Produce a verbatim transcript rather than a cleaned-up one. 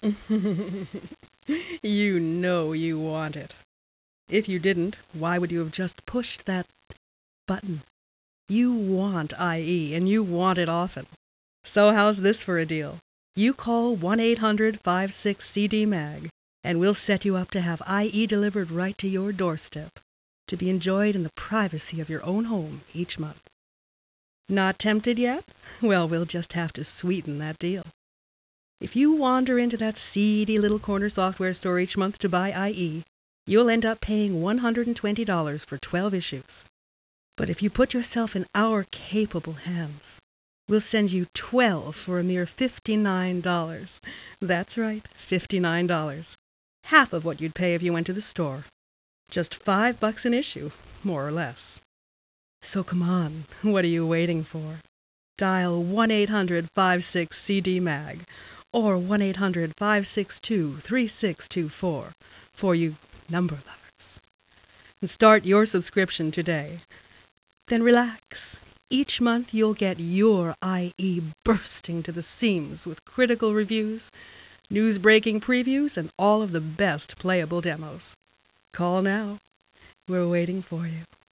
You know you want it. If you didn't, why would you have just pushed that button? You want I E, and you want it often. So how's this for a deal? You call one eight hundred five six C D mag, and we'll set you up to have I E delivered right to your doorstep, to be enjoyed in the privacy of your own home each month. Not tempted yet? Well, we'll just have to sweeten that deal. If you wander into that seedy little corner software store each month to buy I E, you'll end up paying one hundred twenty dollars for twelve issues. But if you put yourself in our capable hands, we'll send you twelve for a mere fifty-nine dollars. That's right, fifty-nine dollars. Half of what you'd pay if you went to the store. Just five bucks an issue, more or less. So come on, what are you waiting for? Dial one eight hundred five six C D mag or one eight hundred five six two three six two four for you number lovers. And start your subscription today. Then relax. Each month you'll get your I E bursting to the seams with critical reviews, news-breaking previews, and all of the best playable demos. Call now. We're waiting for you.